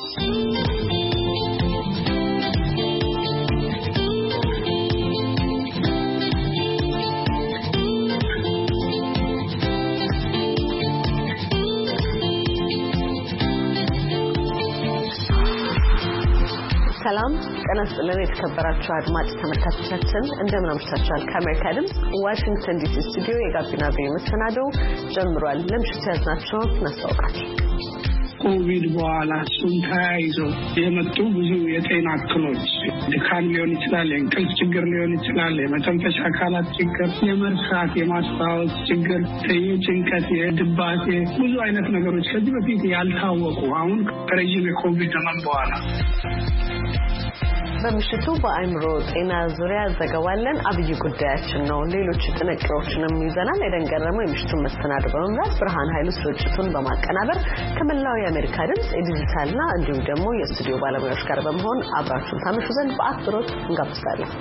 ሰላም ጤና ይስጥልን የተከበራችሁ አድማጭ ተመልካቾቻችን እንደምን አምሽታችኋል? ከአሜሪካ ድምጽ ዋሽንግተን ዲሲ ስቱዲዮ የጋቢና ቪኦኤ መሰናዶ ጀምሯል። ለምሽቱ ያዝናቸው እናስተዋውቃችሁ። ኮቪድ በኋላ ተያይዞ የመጡ ብዙ የጤና እክሎች ድካም ሊሆን ይችላል፣ የእንቅልፍ ችግር ሊሆን ይችላል፣ የመተንፈሻ አካላት ችግር፣ የመርሳት የማስታወስ ችግር፣ የጭንቀት የድባቴ ብዙ አይነት ነገሮች ከዚህ በፊት ያልታወቁ አሁን ከረጅም የኮቪድ ዘመን በኋላ በምሽቱ በአእምሮ ጤና ዙሪያ ዘገባለን። አብይ ጉዳያችን ነው። ሌሎች ጥንቅሮችንም ይዘናል። የደንገረመው የምሽቱን መሰናዶ በመምራት ብርሃን ኃይሉ ስርጭቱን በማቀናበር ከመላው የአሜሪካ ድምጽ የዲጂታልና እንዲሁም ደግሞ የስቱዲዮ ባለሙያዎች ጋር በመሆን አብራችሁን ታመሹ ዘንድ በአክብሮት እንጋብዛለን።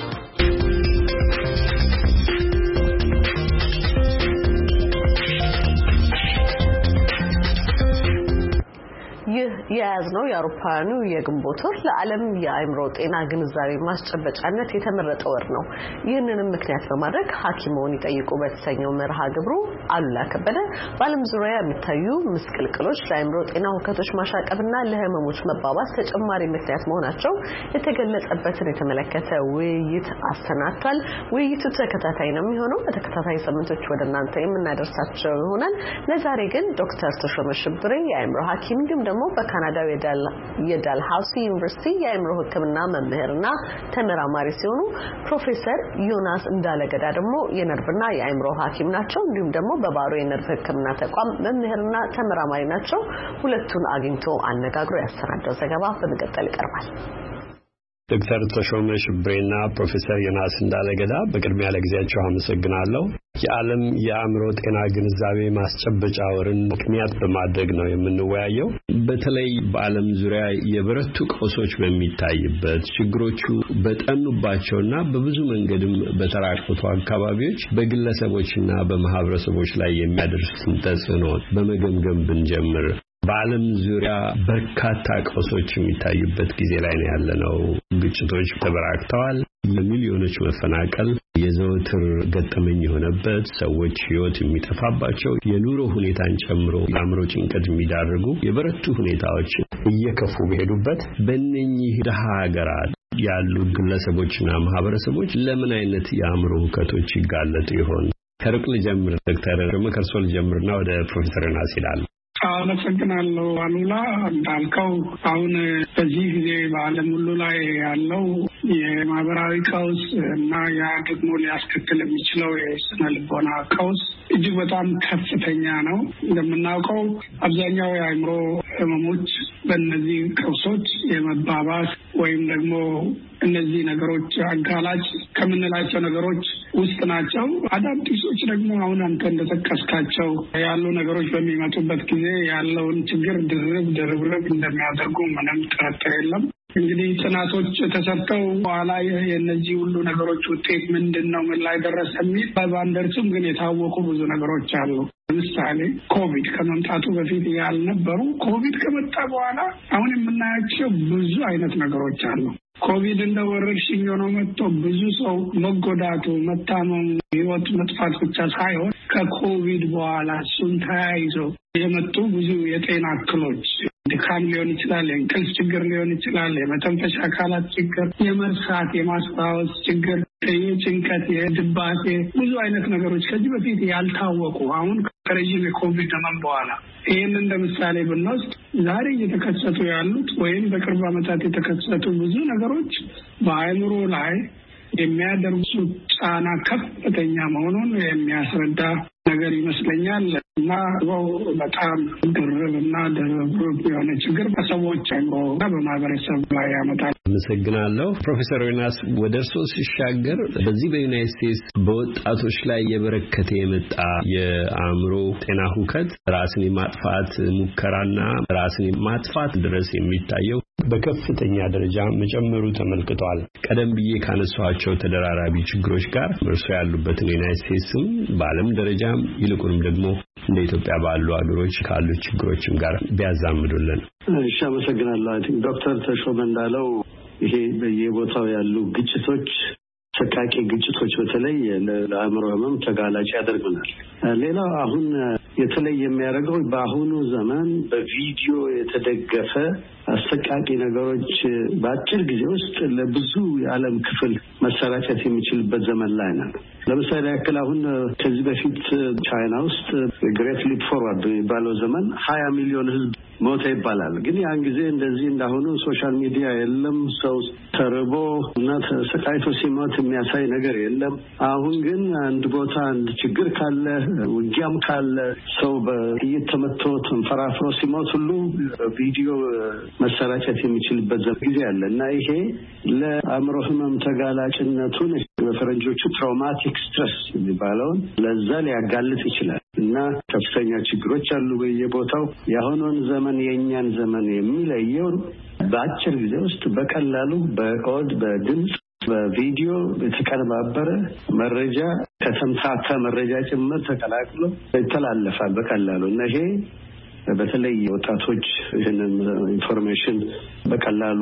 የያዝነው የአውሮፓውያኑ የግንቦት ወር ለዓለም የአእምሮ ጤና ግንዛቤ ማስጨበጫነት የተመረጠ ወር ነው። ይህንንም ምክንያት በማድረግ ሐኪሞን ይጠይቁ በተሰኘው መርሃ ግብሩ አሉላ ከበደ በዓለም ዙሪያ የሚታዩ ምስቅልቅሎች ለአእምሮ ጤና ሁከቶች ማሻቀብና ለህመሞች መባባስ ተጨማሪ ምክንያት መሆናቸው የተገለጸበትን የተመለከተ ውይይት አሰናድቷል። ውይይቱ ተከታታይ ነው የሚሆነው። በተከታታይ ሳምንቶች ወደ እናንተ የምናደርሳቸው ይሆናል። ለዛሬ ግን ዶክተር ተሾመ ሽብሬ የአእምሮ ሐኪም እንዲሁም ደግሞ በካናዳው የዳልሃውሲ ዩኒቨርሲቲ የአእምሮ ሕክምና መምህርና ተመራማሪ ሲሆኑ ፕሮፌሰር ዮናስ እንዳለገዳ ደግሞ የነርቭና የአእምሮ ሐኪም ናቸው። እንዲሁም ደግሞ በባሮ የነርቭ ሕክምና ተቋም መምህርና ተመራማሪ ናቸው። ሁለቱን አግኝቶ አነጋግሮ ያሰናዳው ዘገባ በመቀጠል ይቀርባል። ዶክተር ተሾመ ሽብሬና ፕሮፌሰር ዮናስ እንዳለገዳ በቅድሚያ ለጊዜያቸው አመሰግናለሁ። የዓለም የአእምሮ ጤና ግንዛቤ ማስጨበጫ ወርን ምክንያት በማድረግ ነው የምንወያየው። በተለይ በዓለም ዙሪያ የበረቱ ቀውሶች በሚታይበት ችግሮቹ በጠኑባቸውና በብዙ መንገድም በተራቆቱ አካባቢዎች በግለሰቦችና በማህበረሰቦች ላይ የሚያደርሱትን ተጽዕኖ በመገምገም ብንጀምር በዓለም ዙሪያ በርካታ ቀውሶች የሚታዩበት ጊዜ ላይ ነው ያለነው። ግጭቶች ተበራክተዋል። የሚሊዮኖች መፈናቀል የዘወትር ገጠመኝ የሆነበት፣ ሰዎች ሕይወት የሚጠፋባቸው፣ የኑሮ ሁኔታን ጨምሮ የአእምሮ ጭንቀት የሚዳርጉ የበረቱ ሁኔታዎች እየከፉ በሄዱበት በእነኚህ ደሃ ሀገራት ያሉ ግለሰቦችና ማህበረሰቦች ለምን አይነት የአእምሮ ሁከቶች ይጋለጡ ይሆን? ከሩቅ ልጀምር። ዶክተር ከርሶ ልጀምርና ወደ ፕሮፌሰር ዮናስ ይላል። አመሰግናለሁ አሉላ። እንዳልከው አሁን በዚህ ጊዜ በዓለም ሁሉ ላይ ያለው የማህበራዊ ቀውስ እና ያ ደግሞ ሊያስከትል የሚችለው የስነ ልቦና ቀውስ እጅግ በጣም ከፍተኛ ነው። እንደምናውቀው አብዛኛው የአእምሮ ህመሞች በእነዚህ ቀውሶች የመባባስ ወይም ደግሞ እነዚህ ነገሮች አጋላጭ ከምንላቸው ነገሮች ውስጥ ናቸው። አዳዲሶች ደግሞ አሁን አንተ እንደጠቀስካቸው ያሉ ነገሮች በሚመጡበት ጊዜ ያለውን ችግር ድርብርብ እንደሚያደርጉ ምንም ጥርጥር የለም። እንግዲህ ጥናቶች ተሰርተው በኋላ የእነዚህ ሁሉ ነገሮች ውጤት ምንድን ነው፣ ምን ላይ ደረሰ የሚል ባንደርስም ግን የታወቁ ብዙ ነገሮች አሉ። ለምሳሌ ኮቪድ ከመምጣቱ በፊት ያልነበሩ ኮቪድ ከመጣ በኋላ አሁን የምናያቸው ብዙ አይነት ነገሮች አሉ። ኮቪድ እንደ ወረርሽኝ ሆኖ መጥቶ ብዙ ሰው መጎዳቱ፣ መታመሙ፣ ህይወት መጥፋት ብቻ ሳይሆን ከኮቪድ በኋላ ተያይዞ የመጡ ብዙ የጤና እክሎች ድካም ሊሆን ይችላል፣ የእንቅልፍ ችግር ሊሆን ይችላል፣ የመተንፈሻ አካላት ችግር፣ የመርሳት የማስታወስ ችግር፣ የጭንቀት የድባቴ ብዙ አይነት ነገሮች ከዚህ በፊት ያልታወቁ አሁን ከረጅም የኮቪድ ዘመን በኋላ ይህን እንደ ምሳሌ ብንወስድ ዛሬ እየተከሰቱ ያሉት ወይም በቅርብ ዓመታት የተከሰቱ ብዙ ነገሮች በአእምሮ ላይ የሚያደርሱት ጫና ከፍተኛ መሆኑን የሚያስረዳ ነገር ይመስለኛል። እና በጣም ድርብና ድርብ የሆነ ችግር በሰዎች አእምሮና በማህበረሰብ ላይ ያመጣል። አመሰግናለሁ። ፕሮፌሰር ዮናስ ወደ እርስዎ ሲሻገር በዚህ በዩናይትድ ስቴትስ በወጣቶች ላይ የበረከተ የመጣ የአእምሮ ጤና ሁከት ራስን የማጥፋት ሙከራና ራስን የማጥፋት ድረስ የሚታየው በከፍተኛ ደረጃ መጨመሩ ተመልክቷል። ቀደም ብዬ ካነሳኋቸው ተደራራቢ ችግሮች ጋር እርሶ ያሉበትን ዩናይትድ ስቴትስም በዓለም ደረጃም ይልቁንም ደግሞ እንደ ኢትዮጵያ ባሉ ሀገሮች ካሉ ችግሮችም ጋር ቢያዛምዱልን። እሺ፣ አመሰግናለሁ። ዶክተር ተሾመ እንዳለው ይሄ በየቦታው ያሉ ግጭቶች ሰቃቂ ግጭቶች በተለይ ለአእምሮ ህመም ተጋላጭ ያደርጉናል። ሌላው አሁን የተለየ የሚያደርገው በአሁኑ ዘመን በቪዲዮ የተደገፈ አሰቃቂ ነገሮች በአጭር ጊዜ ውስጥ ለብዙ የዓለም ክፍል መሰራጨት የሚችልበት ዘመን ላይ ነው። ለምሳሌ ያክል አሁን ከዚህ በፊት ቻይና ውስጥ ግሬት ሊፕ ፎርዋርድ የሚባለው ዘመን 20 ሚሊዮን ህዝብ ሞተ ይባላል። ግን ያን ጊዜ እንደዚህ እንዳሁኑ ሶሻል ሚዲያ የለም። ሰው ተርቦ እና ተሰቃይቶ ሲሞት የሚያሳይ ነገር የለም። አሁን ግን አንድ ቦታ አንድ ችግር ካለ ውጊያም ካለ ሰው በጥይት ተመቶ ተንፈራፍሮ ሲሞት ሁሉ ቪዲዮ መሰራጨት የሚችልበት ጊዜ አለ እና ይሄ ለአእምሮ ህመም ተጋላጭነቱን በፈረንጆቹ ትራውማቲክ ስትረስ የሚባለውን ለዛ ሊያጋልጥ ይችላል እና ከፍተኛ ችግሮች አሉ በየቦታው። የአሁኑን ዘመን የእኛን ዘመን የሚለየው በአጭር ጊዜ ውስጥ በቀላሉ በኦድ በድምፅ በቪዲዮ የተቀነባበረ መረጃ ከተምታታ መረጃ ጭምር ተቀላቅሎ ይተላለፋል በቀላሉ እና ይሄ በተለይ ወጣቶች ይህንን ኢንፎርሜሽን በቀላሉ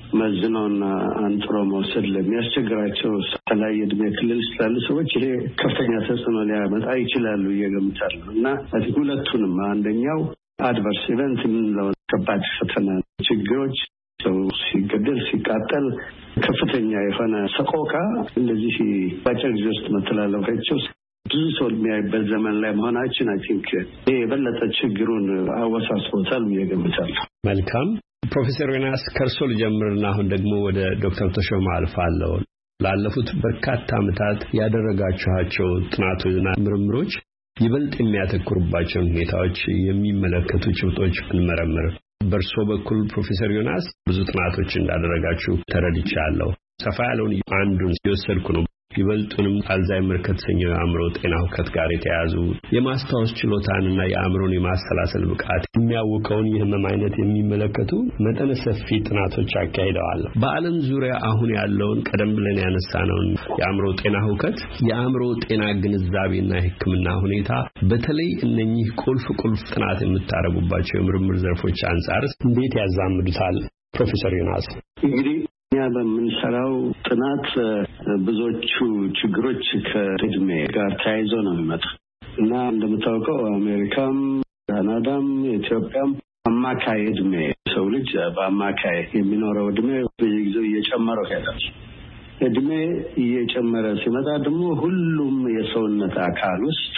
መዝነውና አንጥሮ መውሰድ ለሚያስቸግራቸው የተለያየ ዕድሜ ክልል ስላሉ ሰዎች ይሄ ከፍተኛ ተጽዕኖ ሊያመጣ ይችላሉ እየገምታለሁ እና ሁለቱንም አንደኛው አድቨርስ ኢቨንት የምንለው ከባድ ፈተና ችግሮች ሰው ሲገደል ሲቃጠል ከፍተኛ የሆነ ሰቆቃ እንደዚህ ባጭር ጊዜ ውስጥ መተላለፋቸው ብዙ ሰው የሚያይበት ዘመን ላይ መሆናችን አይ ቲንክ ይሄ የበለጠ ችግሩን አወሳስቦታል እየገምታለሁ። መልካም ፕሮፌሰር ዮናስ ከርሶ ልጀምርና አሁን ደግሞ ወደ ዶክተር ተሾመ አልፋለሁ። ላለፉት በርካታ ዓመታት ያደረጋችኋቸው ጥናቶችና ምርምሮች ይበልጥ የሚያተኩሩባቸው ሁኔታዎች የሚመለከቱ ጭብጦች እንመረምር። በርሶ በኩል ፕሮፌሰር ዮናስ ብዙ ጥናቶች እንዳደረጋችሁ ተረድቻለሁ። ሰፋ ያለውን አንዱን የወሰድኩ ነው። ይበልጡንም አልዛይመር ከተሰኘው የአእምሮ ጤና ሁከት ጋር የተያዙ የማስታወስ ችሎታንና የአእምሮን የማሰላሰል ብቃት የሚያውቀውን የህመም አይነት የሚመለከቱ መጠነ ሰፊ ጥናቶች አካሂደዋል። በዓለም ዙሪያ አሁን ያለውን ቀደም ብለን ያነሳነውን የአእምሮ ጤና ሁከት የአእምሮ ጤና ግንዛቤና ሕክምና ሁኔታ በተለይ እነኚህ ቁልፍ ጥናት የምታረጉባቸው የምርምር ዘርፎች አንፃር እንዴት ያዛምዱታል? ፕሮፌሰር ዮናስ እንግዲህ እኛ በምንሰራው ጥናት ብዙዎቹ ችግሮች ከእድሜ ጋር ተያይዞ ነው የሚመጣው እና እንደምታውቀው አሜሪካም፣ ካናዳም፣ ኢትዮጵያም አማካይ እድሜ ሰው ልጅ በአማካይ የሚኖረው እድሜ በየጊዜው እየጨመረ ይሄዳል። እድሜ እየጨመረ ሲመጣ ደግሞ ሁሉም የሰውነት አካል ውስጥ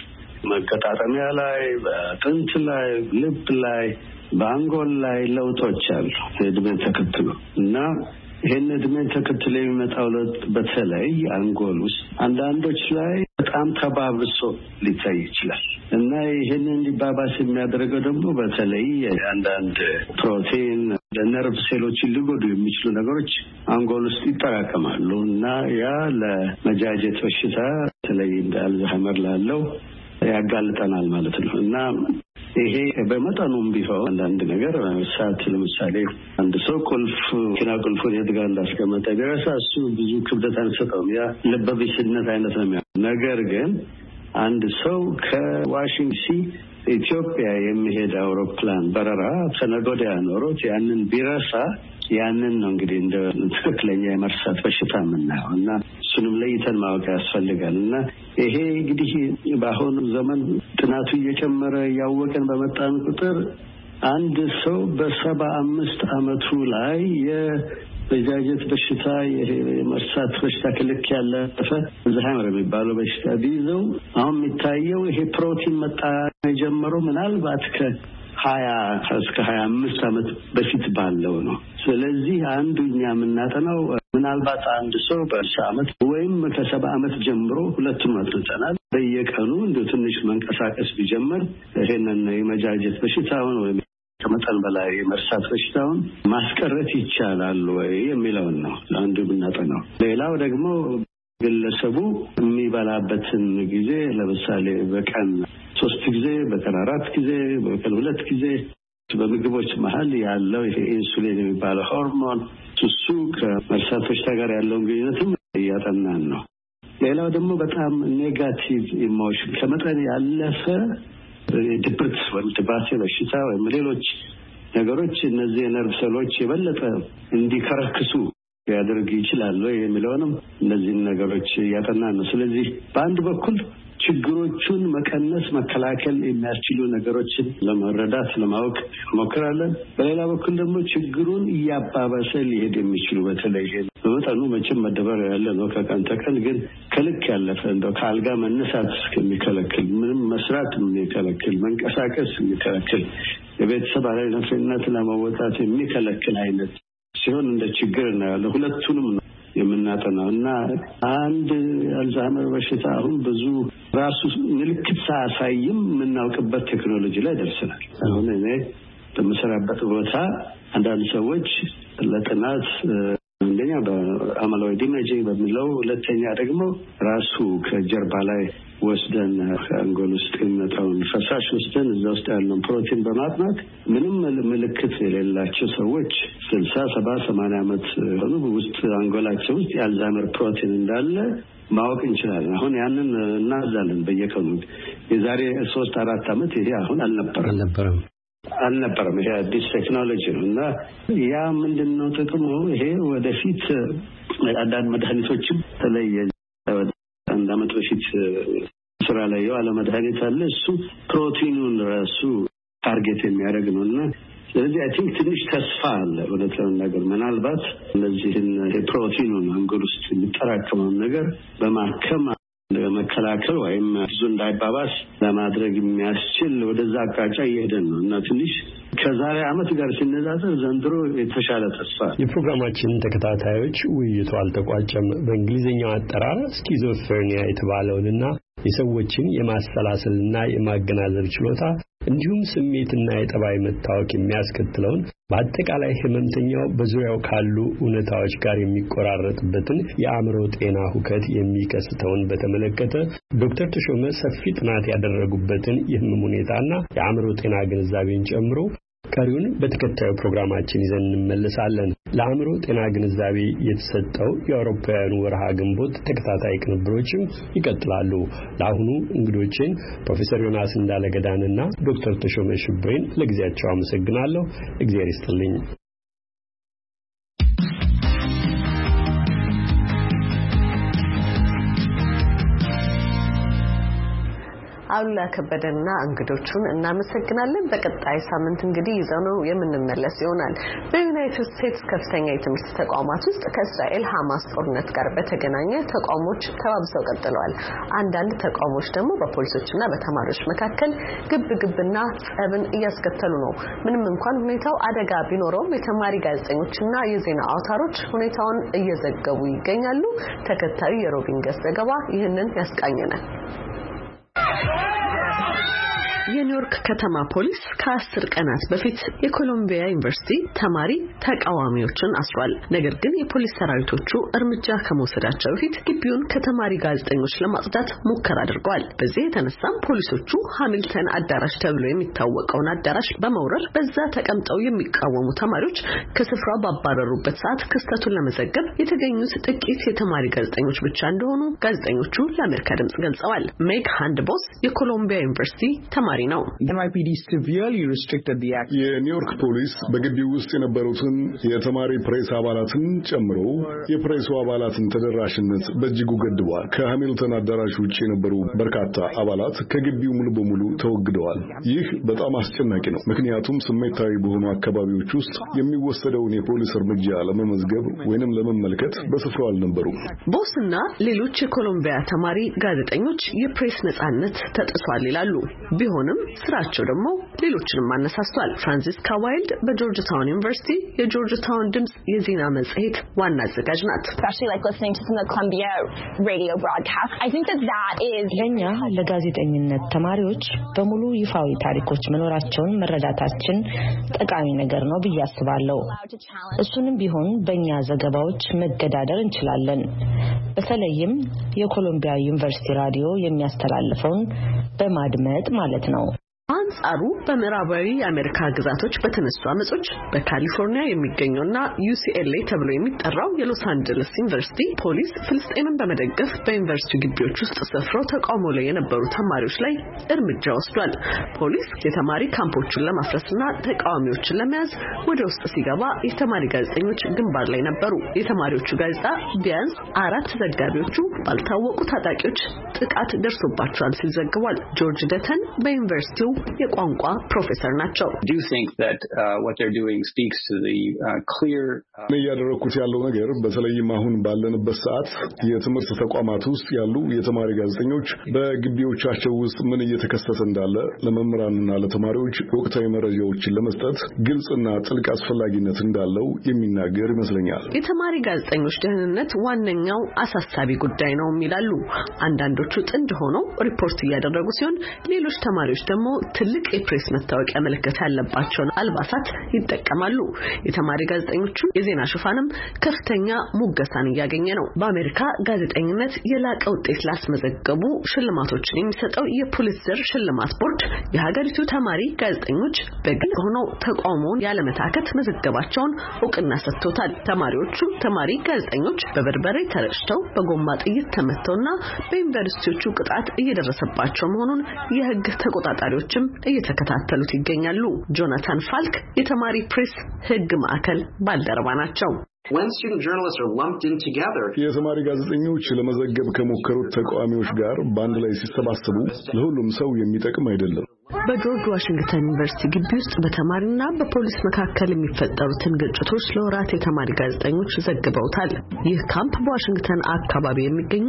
መገጣጠሚያ ላይ፣ በአጥንት ላይ፣ ልብ ላይ፣ በአንጎል ላይ ለውጦች አሉ እድሜ ተከትሎ እና ይሄን እድሜ ተከትሎ የሚመጣው ለውጥ በተለይ አንጎል ውስጥ አንዳንዶች ላይ በጣም ተባብሶ ሊታይ ይችላል እና ይሄን እንዲባባስ የሚያደርገው ደግሞ በተለይ አንዳንድ ፕሮቲን ለነርቭ ሴሎችን ሊጎዱ የሚችሉ ነገሮች አንጎል ውስጥ ይጠራቀማሉ እና ያ ለመጃጀት በሽታ በተለይ እንደ አልዛይመር ላለው ያጋልጠናል ማለት ነው እና ይሄ በመጠኑም ቢሆን አንዳንድ ነገር ለምሳሌ አንድ ሰው ኪና ቁልፉን የት ጋር እንዳስቀመጠ ቢረሳ እሱ ብዙ ክብደት አንሰጠውም። ያ ልበቢስነት አይነት ነው። ነገር ግን አንድ ሰው ከዋሽንግተን ዲሲ ኢትዮጵያ የሚሄድ አውሮፕላን በረራ ተነገ ወዲያ ኖሮት ያንን ቢረሳ ያንን ነው እንግዲህ እንደ ትክክለኛ የመርሳት በሽታ የምናየው እና እሱንም ለይተን ማወቅ ያስፈልጋል እና ይሄ እንግዲህ በአሁኑ ዘመን ጥናቱ እየጨመረ ያወቀን በመጣን ቁጥር አንድ ሰው በ75 ዓመቱ ላይ የመጃጀት በሽታ የመርሳት በሽታ ክልክ ያለፈ አልዛይመር የሚባለው በሽታ ቢይዘው አሁን የሚታየው ይሄ ፕሮቲን መጣ የጀመረው ምናልባት ከ20 እስከ 25 ዓመት በፊት ባለው ነው። ስለዚህ አንዱ እኛ የምናጠናው ምናልባት አንድ ሰው በ40 ዓመት ወይም ከ70 ዓመት ጀምሮ ሁለቱም አጥንተናል በየቀኑ እንደ ትንሽ መንቀሳቀስ ቢጀምር ይሄንን የመጃጀት በሽታውን ወይም ከመጠን በላይ መርሳት በሽታውን ማስቀረት ይቻላል ወይ የሚለውን ነው አንዱ ብናጠናው። ሌላው ደግሞ ግለሰቡ የሚበላበትን ጊዜ ለምሳሌ በቀን 3 ጊዜ፣ በቀን 4 ጊዜ፣ በቀን 2 ጊዜ በምግቦች መሀል ያለው ይሄ ኢንሱሊን የሚባለው ሆርሞን እሱ ከመርሳት በሽታ ጋር ያለውን ግንኙነትም እያጠናን ነው። ሌላው ደግሞ በጣም ኔጋቲቭ ኢሞሽን ከመጠን ያለፈ ድብርት ወይም ትባሴ በሽታ ወይም ሌሎች ነገሮች እነዚህ የነርቭ ሴሎች የበለጠ እንዲከረክሱ ያደርግ ይችላል የሚለውንም እነዚህ ነገሮች ያጠናን ነው። ስለዚህ በአንድ በኩል ችግሮቹን መቀነስ መከላከል የሚያስችሉ ነገሮችን ለመረዳት ለማወቅ ሞክራለን። በሌላ በኩል ደግሞ ችግሩን እያባባሰ ሊሄድ የሚችሉ በተለይ በመጠኑ መቼም መደበር ያለ ነው ከቀን ተቀን ግን ከልክ ያለፈ እንደው ከአልጋ መነሳት የሚከለክል ምንም መስራት የሚከለክል መንቀሳቀስ የሚከለክል የቤተሰብ ኃላፊነት ለመወጣት የሚከለክል አይነት ሲሆን እንደ ችግር እናያለን። ሁለቱንም ነው የምናጠናው እና አንድ አልዛይመር በሽታ አሁን ብዙ ራሱ ምልክት ሳያሳይም የምናውቅበት ቴክኖሎጂ ላይ ደርሰናል። አሁን እኔ በምሰራበት ቦታ አንዳንድ ሰዎች ለጥናት አንደኛ በአማሎይድ ኢሜጂንግ በሚለው ሁለተኛ ደግሞ ራሱ ከጀርባ ላይ ወስደን ከአንጎል ውስጥ የሚመጣውን ፈሳሽ ወስደን እዛ ውስጥ ያለውን ፕሮቲን በማጥናት ምንም ምልክት የሌላቸው ሰዎች 60 70 80 ዓመት ሆኖ ውስጥ አንጎላቸው ውስጥ የአልዛይመር ፕሮቲን እንዳለ ማወቅ እንችላለን። አሁን ያንን እናዛለን በየቀኑ። የዛሬ 3-4 ዓመት ይሄ አሁን አልነበረም። ይሄ አዲስ ቴክኖሎጂ ነው እና ያ ምንድነው ጥቅሙ? ይሄ ወደፊት አንዳንድ መድኃኒቶችም ተለየ አንድ ዓመት በፊት ስራ ላይ የዋለ መድኃኒት አለ። እሱ ፕሮቲኑን ራሱ ታርጌት የሚያደርግ ነውና ስለዚህ አይ ቲንክ ትንሽ ተስፋ አለ። እውነት ለመናገር ምናልባት እነዚህን ፕሮቲኑን አንጎል ውስጥ የሚጠራቀመውን ነገር በማከም ለመከላከል ወይም ብዙ እንዳይባባስ ለማድረግ የሚያስችል ወደዛ አቅጣጫ እየሄድን ነው እና ትንሽ ከዛሬ ዓመት ጋር ሲነጻጸር ዘንድሮ የተሻለ ተስፋ። የፕሮግራማችን ተከታታዮች ውይይቱ አልተቋጨም። በእንግሊዝኛው አጠራር ስኪዞፍሬኒያ የተባለውንና የሰዎችን የማሰላሰልና የማገናዘብ ችሎታ እንዲሁም ስሜትና የጠባይ መታወክ የሚያስከትለውን በአጠቃላይ ህመምተኛው በዙሪያው ካሉ እውነታዎች ጋር የሚቆራረጥበትን የአእምሮ ጤና ሁከት የሚከስተውን በተመለከተ ዶክተር ተሾመ ሰፊ ጥናት ያደረጉበትን የህመም ሁኔታና የአእምሮ ጤና ግንዛቤን ጨምሮ ቀሪውን በተከታዩ ፕሮግራማችን ይዘን እንመለሳለን። ለአእምሮ ጤና ግንዛቤ የተሰጠው የአውሮፓውያኑ ወርሃ ግንቦት ተከታታይ ቅንብሮችም ይቀጥላሉ። ለአሁኑ እንግዶችን ፕሮፌሰር ዮናስ እንዳለገዳንና ዶክተር ተሾመ ሽብሬን ለጊዜያቸው አመሰግናለሁ። እግዚአብሔር ይስጥልኝ። አሉላ ከበደና እንግዶቹን እናመሰግናለን። በቀጣይ ሳምንት እንግዲህ ይዘነው የምንመለስ ይሆናል። በዩናይትድ ስቴትስ ከፍተኛ የትምህርት ተቋማት ውስጥ ከእስራኤል ሐማስ ጦርነት ጋር በተገናኘ ተቃውሞች ተባብሰው ቀጥለዋል። አንዳንድ ተቃውሞች ደግሞ በፖሊሶችና በተማሪዎች መካከል ግብግብና ጸብን እያስከተሉ ነው። ምንም እንኳን ሁኔታው አደጋ ቢኖረውም የተማሪ ጋዜጠኞችና የዜና አውታሮች ሁኔታውን እየዘገቡ ይገኛሉ። ተከታዩ የሮቢንገስ ዘገባ ይህንን ያስቃኘናል። የኒውዮርክ ከተማ ፖሊስ ከ10 ቀናት በፊት የኮሎምቢያ ዩኒቨርሲቲ ተማሪ ተቃዋሚዎችን አስሯል። ነገር ግን የፖሊስ ሰራዊቶቹ እርምጃ ከመውሰዳቸው በፊት ግቢውን ከተማሪ ጋዜጠኞች ለማጽዳት ሙከራ አድርገዋል። በዚህ የተነሳም ፖሊሶቹ ሃሚልተን አዳራሽ ተብሎ የሚታወቀውን አዳራሽ በመውረር በዛ ተቀምጠው የሚቃወሙ ተማሪዎች ከስፍራው ባባረሩበት ሰዓት ክስተቱን ለመዘገብ የተገኙት ጥቂት የተማሪ ጋዜጠኞች ብቻ እንደሆኑ ጋዜጠኞቹ ለአሜሪካ ድምጽ ገልጸዋል። ሜግ ሃንድቦስ የኮሎምቢያ ዩኒቨርሲቲ ተማሪ ነው። የኒውዮርክ ፖሊስ በግቢው ውስጥ የነበሩትን የተማሪ ፕሬስ አባላትን ጨምሮ የፕሬሱ አባላትን ተደራሽነት በእጅጉ ገድቧል። ከሃሚልተን አዳራሽ ውጭ የነበሩ በርካታ አባላት ከግቢው ሙሉ በሙሉ ተወግደዋል። ይህ በጣም አስጨናቂ ነው፣ ምክንያቱም ስሜታዊ በሆኑ አካባቢዎች ውስጥ የሚወሰደውን የፖሊስ እርምጃ ለመመዝገብ ወይንም ለመመልከት በስፍራው አልነበሩም። ቦስና ሌሎች የኮሎምቢያ ተማሪ ጋዜጠኞች የፕሬስ ነጻነት ተጥሷል ይላሉ። ቢሆንም ስራቸው ደግሞ ሌሎችንም አነሳስቷል። ፍራንሲስካ ዋይልድ በጆርጅ ታውን ዩኒቨርሲቲ የጆርጅ ታውን ድምጽ የዜና መጽሔት ዋና አዘጋጅ ናት። ለኛ ለጋዜጠኝነት ተማሪዎች በሙሉ ይፋዊ ታሪኮች መኖራቸውን መረዳታችን ጠቃሚ ነገር ነው ብዬ አስባለሁ። እሱንም ቢሆን በእኛ ዘገባዎች መገዳደር እንችላለን። በተለይም የኮሎምቢያ ዩኒቨርሲቲ ራዲዮ የሚያስተላልፈውን በማድመጥ ማለት ነው። አንጻሩ በምዕራባዊ የአሜሪካ ግዛቶች በተነሱ አመጾች በካሊፎርኒያ የሚገኘውና UCLA ተብሎ የሚጠራው የሎስ አንጀለስ ዩኒቨርሲቲ ፖሊስ ፍልስጤምን በመደገፍ በዩኒቨርሲቲ ግቢዎች ውስጥ ሰፍረው ተቃውሞ ላይ የነበሩ ተማሪዎች ላይ እርምጃ ወስዷል። ፖሊስ የተማሪ ካምፖችን ለማፍረስና ተቃዋሚዎችን ለመያዝ ወደ ውስጥ ሲገባ የተማሪ ጋዜጠኞች ግንባር ላይ ነበሩ። የተማሪዎቹ ጋዜጣ ቢያንስ 4 ዘጋቢዎቹ ባልታወቁ ታጣቂዎች ጥቃት ደርሶባቸዋል ሲል ዘግቧል። ጆርጅ ደተን በዩኒቨርሲቲው የቋንቋ ፕሮፌሰር ናቸው። Do you think that what they're doing speaks to the clear ያደረኩት ያለው ነገር በተለይም አሁን ባለንበት ሰዓት የትምህርት ተቋማት ውስጥ ያሉ የተማሪ ጋዜጠኞች በግቢዎቻቸው ውስጥ ምን እየተከሰተ እንዳለ ለመምህራንና ለተማሪዎች ወቅታዊ መረጃዎችን ለመስጠት ግልጽና ጥልቅ አስፈላጊነት እንዳለው የሚናገር ይመስለኛል። የተማሪ ጋዜጠኞች ደህንነት ዋነኛው አሳሳቢ ጉዳይ ነው ይላሉ። አንዳንዶቹ ጥንድ ሆነው ሪፖርት እያደረጉ ሲሆን ሌሎች ተማሪዎች ደግሞ ትልቅ የፕሬስ መታወቂያ ምልክት ያለባቸውን አልባሳት ይጠቀማሉ። የተማሪ ጋዜጠኞቹ የዜና ሽፋንም ከፍተኛ ሙገሳን እያገኘ ነው። በአሜሪካ ጋዜጠኝነት የላቀ ውጤት ላስመዘገቡ ሽልማቶችን የሚሰጠው የፑሊትዘር ሽልማት ቦርድ የሀገሪቱ ተማሪ ጋዜጠኞች በግል ሆነው ተቃውሞውን ያለመታከት መዘገባቸውን እውቅና ሰጥቶታል። ተማሪዎቹ ተማሪ ጋዜጠኞች በበርበሬ ተረጭተው በጎማ ጥይት ተመተውና በዩኒቨርሲቲዎቹ ቅጣት እየደረሰባቸው መሆኑን የሕግ ተቆጣጣሪዎች እየተከታተሉት ይገኛሉ። ጆናታን ፋልክ የተማሪ ፕሬስ ሕግ ማዕከል ባልደረባ ናቸው። When student journalists are lumped in together, የተማሪ ጋዜጠኞች ለመዘገብ ከሞከሩት ተቃዋሚዎች ጋር ባንድ ላይ ሲሰባሰቡ ለሁሉም ሰው የሚጠቅም አይደለም። በጆርጅ ዋሽንግተን ዩኒቨርሲቲ ግቢ ውስጥ በተማሪና በፖሊስ መካከል የሚፈጠሩትን ግጭቶች ለወራት የተማሪ ጋዜጠኞች ዘግበውታል። ይህ ካምፕ በዋሽንግተን አካባቢ የሚገኙ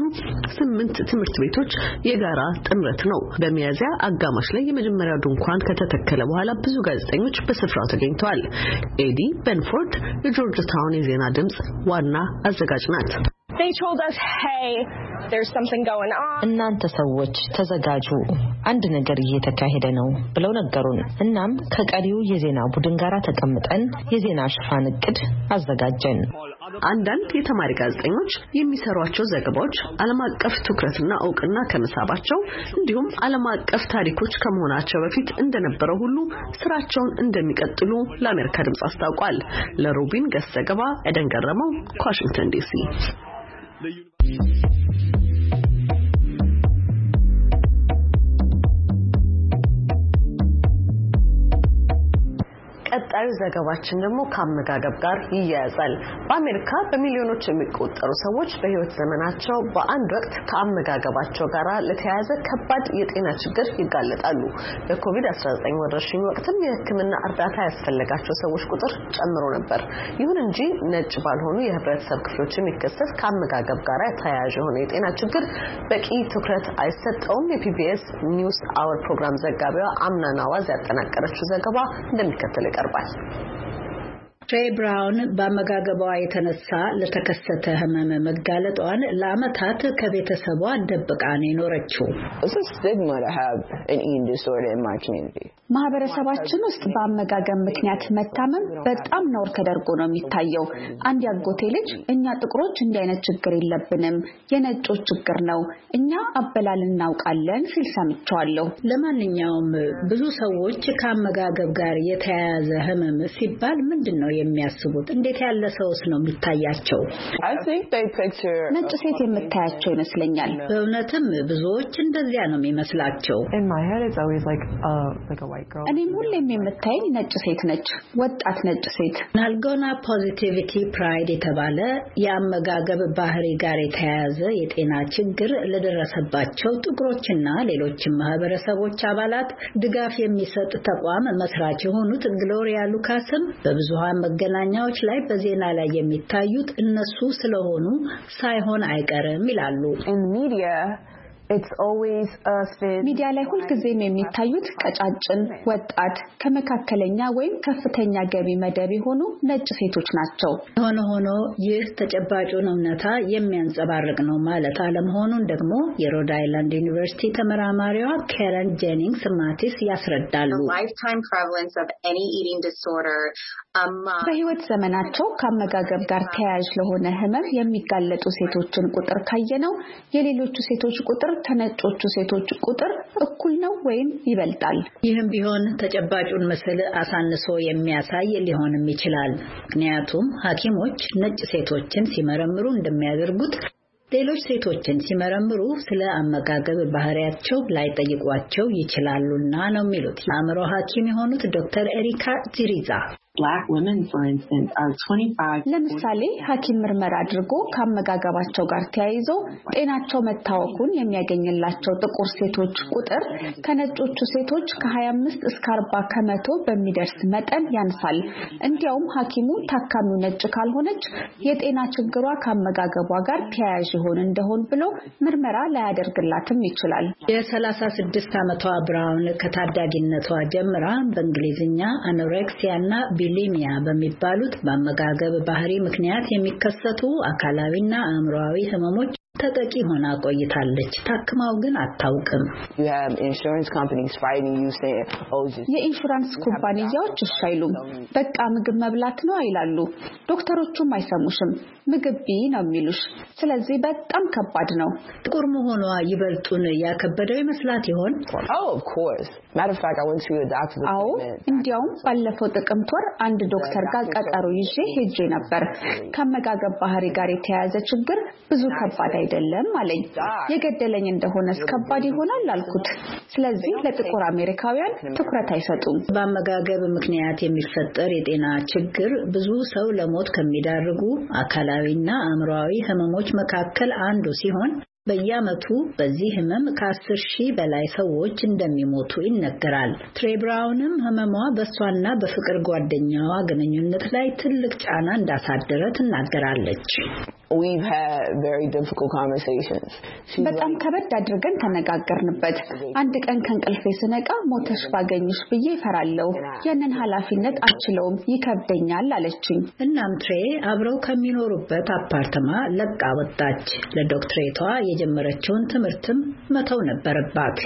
8 ትምህርት ቤቶች የጋራ ጥምረት ነው። በሚያዝያ አጋማሽ ላይ የመጀመሪያው ድንኳን ከተተከለ በኋላ ብዙ ጋዜጠኞች በስፍራው ተገኝተዋል። ኤዲ ቤንፎርድ የጆርጅ ታውን የዜና ድምጽ ዋና አዘጋጅ ናት። They told us, hey, there's something going on. እናንተ ሰዎች ተዘጋጁ፣ አንድ ነገር እየተካሄደ ነው ብለው ነገሩን። እናም ከቀሪው የዜና ቡድን ጋር ተቀምጠን የዜና ሽፋን እቅድ አዘጋጀን። አንዳንድ የተማሪ ጋዜጠኞች የሚሰሯቸው ዘገባዎች ዓለም አቀፍ ትኩረትና እውቅና ከመሳባቸው እንዲሁም ዓለም አቀፍ ታሪኮች ከመሆናቸው በፊት እንደነበረው ሁሉ ስራቸውን እንደሚቀጥሉ ለአሜሪካ ድምጽ አስታውቋል። ለሮቢን ገስ ዘገባ ኤደን ገረመው ከዋሽንግተን ዲሲ። ቀጣዩ ዘገባችን ደግሞ ከአመጋገብ ጋር ይያያዛል። በአሜሪካ በሚሊዮኖች የሚቆጠሩ ሰዎች በህይወት ዘመናቸው በአንድ ወቅት ከአመጋገባቸው ጋር ለተያያዘ ከባድ የጤና ችግር ይጋለጣሉ። በኮቪድ-19 ወረርሽኝ ወቅትም የሕክምና እርዳታ ያስፈልጋቸው ሰዎች ቁጥር ጨምሮ ነበር። ይሁን እንጂ ነጭ ባልሆኑ የህብረተሰብ ክፍሎች የሚከሰት ከአመጋገብ ጋር ተያያዥ የሆነ የጤና ችግር በቂ ትኩረት አይሰጠውም። የፒቢኤስ ኒውስ አወር ፕሮግራም ዘጋቢዋ አምና ናዋዝ ያጠናቀረችው ዘገባ እንደሚከተል ይቀርባል። ትሬ ብራውን በአመጋገቧ የተነሳ ለተከሰተ ህመም መጋለጧን ለዓመታት ከቤተሰቧ ደብቃ ነው የኖረችው። ማህበረሰባችን ውስጥ በአመጋገብ ምክንያት መታመም በጣም ነውር ተደርጎ ነው የሚታየው። አንድ ያጎቴ ልጅ እኛ ጥቁሮች እንዲህ አይነት ችግር የለብንም፣ የነጮች ችግር ነው፣ እኛ አበላል እናውቃለን ሲል ሰምቻለሁ። ለማንኛውም ብዙ ሰዎች ከአመጋገብ ጋር የተያያዘ ህመም ሲባል ምንድነው የሚያስቡት? እንዴት ያለ ሰውስ ነው የሚታያቸው? ነጭ ሴት የምታያቸው ይመስለኛል። በእውነትም ብዙዎች እንደዚያ ነው የሚመስላቸው። እኔም ሁሌም የምታየኝ ነጭ ሴት ነች፣ ወጣት ነጭ ሴት። ናልጎና ፖዚቲቪቲ ፕራይድ የተባለ የአመጋገብ ባህሪ ጋር የተያያዘ የጤና ችግር ለደረሰባቸው ጥቁሮችና ሌሎችም ማህበረሰቦች አባላት ድጋፍ የሚሰጥ ተቋም መስራች የሆኑት ግሎሪያ ሉካስም በብዙሃን መገናኛዎች ላይ በዜና ላይ የሚታዩት እነሱ ስለሆኑ ሳይሆን አይቀርም ይላሉ። ሚዲያ ላይ ሁልጊዜም የሚታዩት ቀጫጭን፣ ወጣት፣ ከመካከለኛ ወይም ከፍተኛ ገቢ መደብ የሆኑ ነጭ ሴቶች ናቸው። ሆኖ ይህ ተጨባጩን እውነታ የሚያንጸባርቅ ነው ማለት አለመሆኑን ደግሞ የሮድ አይላንድ ዩኒቨርሲቲ ተመራማሪዋ ካረን ጄኒንግስ ማቲስ ያስረዳሉ። በህይወት ዘመናቸው ከአመጋገብ ጋር ተያያዥ ለሆነ ህመም የሚጋለጡ ሴቶችን ቁጥር ካየነው የሌሎቹ ሴቶች ቁጥር ከነጮቹ ሴቶች ቁጥር እኩል ነው ወይም ይበልጣል። ይህም ቢሆን ተጨባጩን ምስል አሳንሶ የሚያሳይ ሊሆንም ይችላል። ምክንያቱም ሐኪሞች ነጭ ሴቶችን ሲመረምሩ እንደሚያደርጉት ሌሎች ሴቶችን ሲመረምሩ ስለ አመጋገብ ባህሪያቸው ላይጠይቋቸው ይችላሉና ነው የሚሉት አእምሮ ሐኪም የሆኑት ዶክተር ኤሪካ ዚሪዛ። Black women, for instance, are 25. ለምሳሌ ሐኪም ምርመራ አድርጎ ከአመጋገባቸው ጋር ተያይዞ ጤናቸው መታወኩን የሚያገኝላቸው ጥቁር ሴቶች ቁጥር ከነጮቹ ሴቶች ከ25 እስከ 40 ከመቶ በሚደርስ መጠን ያንሳል። እንዲያውም ሐኪሙ ታካሚው ነጭ ካልሆነች የጤና ችግሯ ከአመጋገቧ ጋር ተያያዥ ይሆን እንደሆን ብሎ ምርመራ ላያደርግላትም ይችላል። የ36 ዓመቷ ብራውን ከታዳጊነቷ ጀምራ በእንግሊዝኛ አኖሬክሲያና ቢሊሚያ በሚባሉት በአመጋገብ ባህሪ ምክንያት የሚከሰቱ አካላዊና አእምሮአዊ ህመሞች ተጠቂ ሆና ቆይታለች። ታክማው ግን አታውቅም። የኢንሹራንስ ኩባንያዎች እሺ አይሉም። በቃ ምግብ መብላት ነው አይላሉ። ዶክተሮቹም አይሰሙሽም። ምግብ ቢ ነው የሚሉሽ። ስለዚህ በጣም ከባድ ነው። ጥቁር መሆኗ ይበልጡን ያከበደው ይመስላት ይሆን? አዎ፣ እንዲያውም ባለፈው ጥቅምት ወር አንድ ዶክተር ጋር ቀጠሮ ይዤ ሄጄ ነበር። ከአመጋገብ ባህሪ ጋር የተያያዘ ችግር ብዙ ከባድ አይደለም አለኝ። የገደለኝ እንደሆነስ ከባድ ይሆናል አልኩት። ስለዚህ ለጥቁር አሜሪካውያን ትኩረት አይሰጡም። በአመጋገብ ምክንያት የሚፈጠር የጤና ችግር ብዙ ሰው ለሞት ከሚዳርጉ አካላዊና አእምሮአዊ ህመሞች መካከል አንዱ ሲሆን በየዓመቱ በዚህ ህመም ከ10,000 በላይ ሰዎች እንደሚሞቱ ይነገራል። ትሬ ብራውንም ህመሟ በሷና በፍቅር ጓደኛዋ ግንኙነት ላይ ትልቅ ጫና እንዳሳደረ ትናገራለች። በጣም ከበድ አድርገን ተነጋገርንበት። አንድ ቀን ከእንቅልፌ ስነቃ ሞተሽ ባገኝሽ ብዬ እፈራለሁ። ያንን ኃላፊነት አልችለውም፣ ይከብደኛል አለችኝ። እናም ትሬ አብረው ከሚኖሩበት አፓርትማ ለቃ ወጣች። ለዶክትሬቷ የጀመረችውን ትምህርትም መተው ነበረባት።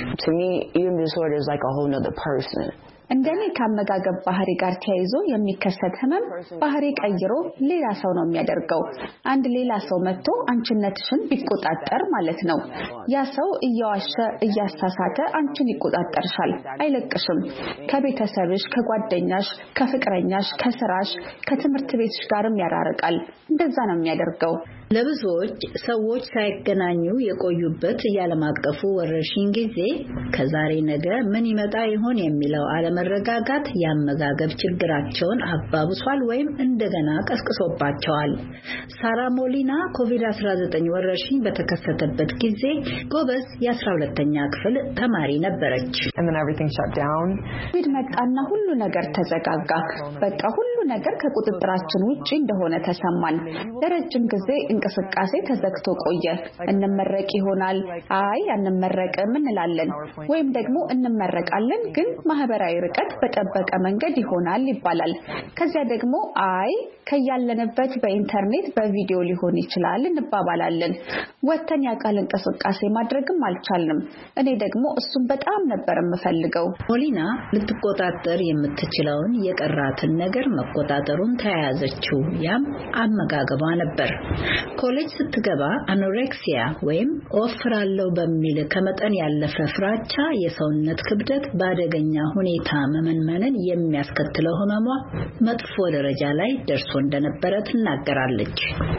እንደኔ ከአመጋገብ ባህሪ ጋር ተያይዞ የሚከሰት ህመም ባህሪ ቀይሮ ሌላ ሰው ነው የሚያደርገው። አንድ ሌላ ሰው መጥቶ አንቺነትሽን ቢቆጣጠር ማለት ነው። ያ ሰው እያዋሸ እያሳሳተ አንቺን ይቆጣጠርሻል፣ አይለቅሽም። ከቤተሰብሽ፣ ከጓደኛሽ፣ ከፍቅረኛሽ፣ ከስራሽ፣ ከትምህርት ቤትሽ ጋርም ያራርቃል። እንደዛ ነው የሚያደርገው። ለብዙዎች ሰዎች ሳይገናኙ የቆዩበት የዓለም አቀፉ ወረርሽኝ ጊዜ ከዛሬ ነገ ምን ይመጣ ይሆን የሚለው አለመረጋጋት የአመጋገብ ችግራቸውን አባብሷል ወይም እንደገና ቀስቅሶባቸዋል። ሳራ ሞሊና ኮቪድ-19 ወረርሽኝ በተከሰተበት ጊዜ ጎበዝ የ12ኛ ክፍል ተማሪ ነበረች። ኮቪድ መጣና ሁሉ ነገር ተዘጋጋ። በቃ ሁሉ ነገር ከቁጥጥራችን ውጪ እንደሆነ ተሰማን። ለረጅም ጊዜ እንቅስቃሴ ተዘግቶ ቆየ። እንመረቅ ይሆናል፣ አይ አንመረቅም እንላለን፣ ወይም ደግሞ እንመረቃለን ግን ማህበራዊ ርቀት በጠበቀ መንገድ ይሆናል ይባላል። ከዚያ ደግሞ አይ ከያለንበት በኢንተርኔት በቪዲዮ ሊሆን ይችላል እንባባላለን። ወተን የአካል እንቅስቃሴ ማድረግም አልቻልንም። እኔ ደግሞ እሱን በጣም ነበር የምፈልገው። ሞሊና ልትቆጣጠር የምትችለውን የቀራትን ነገር መቆጣጠሩን ተያያዘችው። ያም አመጋገቧ ነበር። ኮሌጅ ስትገባ አኖሬክሲያ ወይም ወፍራለሁ በሚል ከመጠን ያለፈ ፍራቻ የሰውነት ክብደት በአደገኛ ሁኔታ መመንመንን የሚያስከትለው ህመሟ መጥፎ ደረጃ ላይ ደርሶ እንደነበረ ትናገራለች።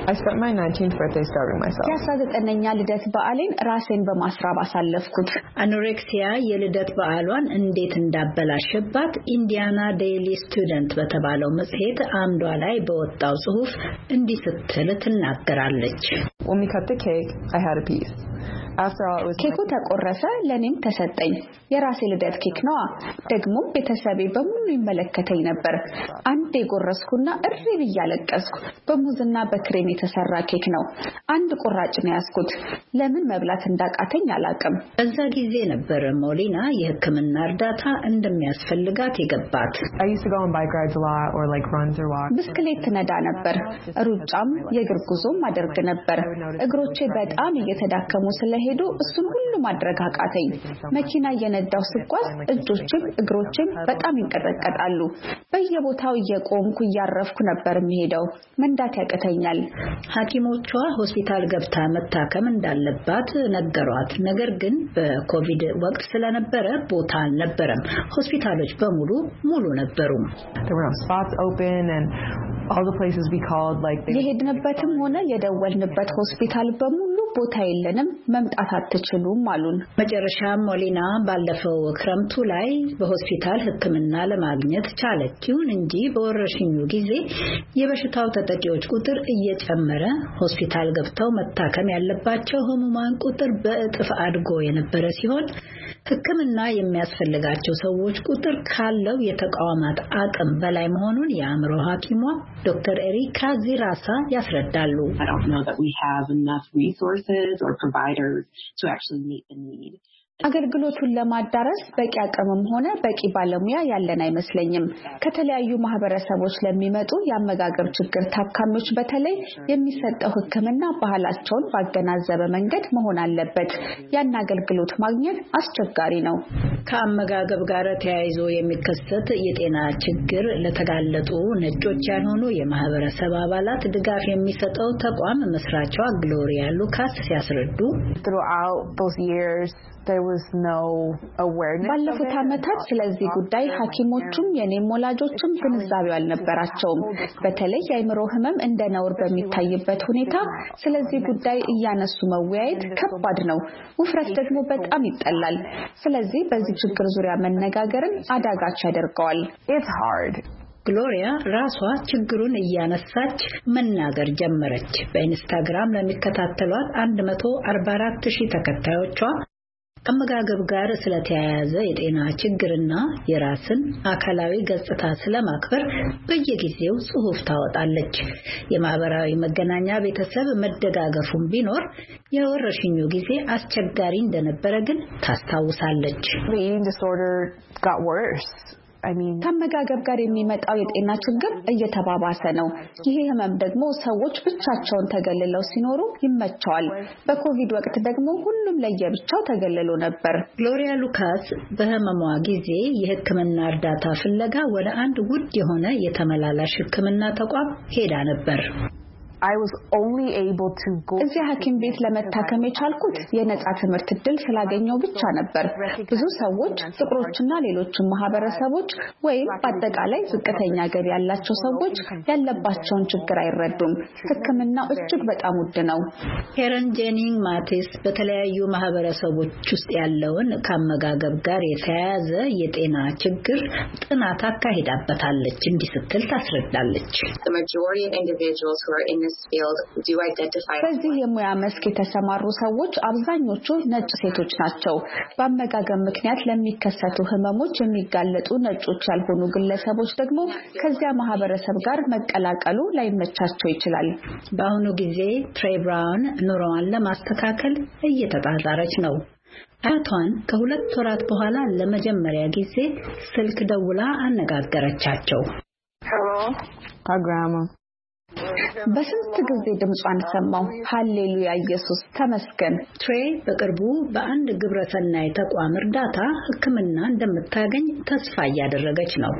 የ19ኛ ልደት በዓሌን ራሴን በማስራብ አሳለፍኩት። አኖሬክሲያ የልደት በዓሏን እንዴት እንዳበላሸባት ኢንዲያና ዴይሊ ስቱደንት በተባለው መጽሔት አምዷ ላይ በወጣው ጽሑፍ እንዲህ ስትል ትናገራለች። ኬኩ ተቆረሰ፣ ለኔም ተሰጠኝ። የራሴ ልደት ኬክ ነዋ። ደግሞ ቤተሰቤ በሙሉ ይመለከተኝ ነበር። አንድ የጎረስኩና እሪ ብዬ አለቀስኩ። በሙዝና በክሬም የተሰራ ኬክ ነው። አንድ ቁራጭ ነው ያስኩት። ለምን መብላት እንዳቃተኝ አላቅም። በዛ ጊዜ ነበር ሞሊና የሕክምና እርዳታ እንደሚያስፈልጋት የገባት። ብስክሌት ነዳ ነበር። ሩጫም የእግር ጉዞም አደርግ ነበር። እግሮቼ በጣም እየተዳከሙ ስለሄዱ ስለሄዱ እሱን ሁሉ ማድረግ አቃተኝ። መኪና እየነዳው ስጓዝ እጆቼም እግሮቼም በጣም ይንቀጠቀጣሉ። በየቦታው እየቆምኩ እያረፍኩ ነበር የሚሄደው። መንዳት ያቅተኛል። ሐኪሞቿ ሆስፒታል ገብታ መታከም እንዳለባት ነገሯት። ነገር ግን በኮቪድ ወቅት ስለነበረ ቦታ አልነበረም። ሆስፒታሎች በሙሉ ሙሉ ነበሩ። የሄድንበትም ሆነ የደወልንበት ሆስፒታል በሙሉ ቦታ የለንም፣ መምጣት አትችሉም አሉን። መጨረሻም ሞሊና ባለፈው ክረምቱ ላይ በሆስፒታል ሕክምና ለማግኘት ቻለች። ይሁን እንጂ በወረርሽኙ ጊዜ የበሽታው ተጠቂዎች ቁጥር እየጨመረ ሆስፒታል ገብተው መታከም ያለባቸው ህሙማን ቁጥር በእጥፍ አድጎ የነበረ ሲሆን ሕክምና የሚያስፈልጋቸው ሰዎች ቁጥር ካለው የተቋማት አቅም በላይ መሆኑን የአእምሮ ሐኪሟ ዶክተር ኤሪካ ዚራሳ ያስረዳሉ። I don't know that we have enough resources or providers to actually meet the need. አገልግሎቱን ለማዳረስ በቂ አቅምም ሆነ በቂ ባለሙያ ያለን አይመስለኝም። ከተለያዩ ማህበረሰቦች ለሚመጡ የአመጋገብ ችግር ታካሚዎች በተለይ የሚሰጠው ሕክምና ባህላቸውን ባገናዘበ መንገድ መሆን አለበት። ያን አገልግሎት ማግኘት አስቸጋሪ ነው። ከአመጋገብ ጋር ተያይዞ የሚከሰት የጤና ችግር ለተጋለጡ ነጮች ያልሆኑ የማህበረሰብ አባላት ድጋፍ የሚሰጠው ተቋም መስራቿ ግሎሪያ ሉካስ ሲያስረዱ ባለፉት ዓመታት ስለዚህ ጉዳይ ሐኪሞቹም የኔም ወላጆችም ግንዛቤው አልነበራቸውም። በተለይ የአእምሮ ህመም እንደ ነውር በሚታይበት ሁኔታ ስለዚህ ጉዳይ እያነሱ መወያየት ከባድ ነው። ውፍረት ደግሞ በጣም ይጠላል። ስለዚህ በዚህ ችግር ዙሪያ መነጋገርን አዳጋች ያደርገዋል። ግሎሪያ ራሷ ችግሩን እያነሳች መናገር ጀመረች። በኢንስታግራም ለሚከታተሏት 144,000 ተከታዮቿ አመጋገብ ጋር ስለተያያዘ የጤና ችግርና የራስን አካላዊ ገጽታ ስለማክበር በየጊዜው ጽሑፍ ታወጣለች። የማህበራዊ መገናኛ ቤተሰብ መደጋገፉን ቢኖር የወረርሽኙ ጊዜ አስቸጋሪ እንደነበረ ግን ታስታውሳለች። ከአመጋገብ ጋር የሚመጣው የጤና ችግር እየተባባሰ ነው። ይሄ ህመም ደግሞ ሰዎች ብቻቸውን ተገልለው ሲኖሩ ይመቸዋል። በኮቪድ ወቅት ደግሞ ሁሉም ለየብቻው ተገልሎ ነበር። ግሎሪያ ሉካስ በህመሟ ጊዜ የሕክምና እርዳታ ፍለጋ ወደ አንድ ውድ የሆነ የተመላላሽ ሕክምና ተቋም ሄዳ ነበር። እዚህ ሐኪም ቤት ለመታከም የቻልኩት የነጻ ትምህርት ዕድል ስላገኘው ብቻ ነበር። ብዙ ሰዎች ጥቁሮችና ሌሎችም ማህበረሰቦች ወይም በአጠቃላይ ዝቅተኛ ገቢ ያላቸው ሰዎች ያለባቸውን ችግር አይረዱም። ሕክምናው እጅግ በጣም ውድ ነው። ሄረን ጄኒንግ ማቲስ በተለያዩ ማህበረሰቦች ውስጥ ያለውን ከአመጋገብ ጋር የተያያዘ የጤና ችግር ጥናት አካሂዳበታለች። እንዲህ ስትል ታስረዳለች። በዚህ የሙያ መስክ የተሰማሩ ሰዎች አብዛኞቹ ነጭ ሴቶች ናቸው። በአመጋገብ ምክንያት ለሚከሰቱ ህመሞች የሚጋለጡ ነጮች ያልሆኑ ግለሰቦች ደግሞ ከዚያ ማህበረሰብ ጋር መቀላቀሉ ላይመቻቸው ይችላል። በአሁኑ ጊዜ ትሬ ብራውን ኑሮዋን ለማስተካከል እየተጣጣረች ነው። አያቷን ከ2 ወራት በኋላ ለመጀመሪያ ጊዜ ስልክ ደውላ አነጋገረቻቸው። በስንት ጊዜ ድምጿን ሰማው። ሃሌሉያ ኢየሱስ ተመስገን። ትሬ በቅርቡ በአንድ ግብረሰናይ ተቋም እርዳታ ሕክምና እንደምታገኝ ተስፋ እያደረገች ነው።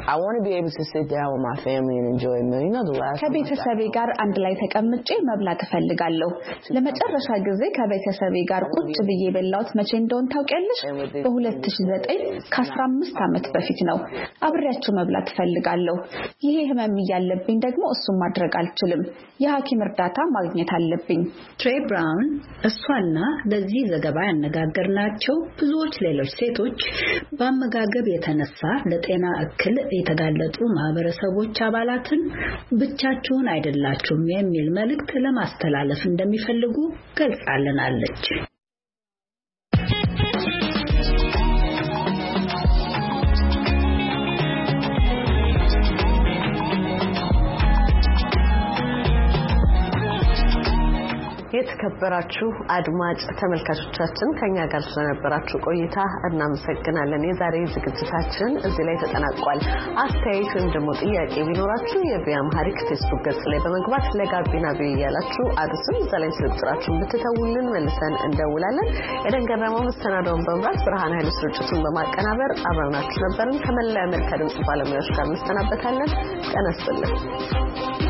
ከቤተሰቤ ጋር አንድ ላይ ተቀምጬ መብላት እፈልጋለሁ። ለመጨረሻ ጊዜ ከቤተሰቤ ጋር ቁጭ ብዬ በላሁት መቼ እንደሆነ ታውቂያለሽ? በ2009 ከ15 ዓመት በፊት ነው። አብሬያቸው መብላት እፈልጋለሁ። ይሄ ህመም እያለብኝ ደግሞ እሱን ማድረግ አልችልም። የሐኪም እርዳታ ማግኘት አለብኝ። ትሬ ብራውን እሷና ለዚህ ዘገባ ያነጋገርናቸው ብዙዎች ሌሎች ሴቶች በአመጋገብ የተነሳ ለጤና እክል የተጋለጡ ማህበረሰቦች አባላትን ብቻችሁን አይደላችሁም የሚል መልእክት ለማስተላለፍ እንደሚፈልጉ ገልጻልናለች። የተከበራችሁ አድማጭ ተመልካቾቻችን ከኛ ጋር ስለነበራችሁ ቆይታ እናመሰግናለን። የዛሬ ዝግጅታችን እዚህ ላይ ተጠናቋል። አስተያየት ወይም ደግሞ ጥያቄ ቢኖራችሁ የቢያምሃሪክ ፌስቡክ ገጽ ላይ በመግባት ለጋቢና ቢያላችሁ አድርሱን። እዛ ላይ ስልጣችሁን ብትተውልን መልሰን እንደውላለን። የደንገረመው መስተናዶውን በመምራት ብርሃን ኃይሉ ስርጭቱን በማቀናበር አብረናችሁ ነበርን። ከመላው አሜሪካ ድምጽ ባለሙያዎች ጋር እንሰናበታለን። ጤና ይስጥልኝ።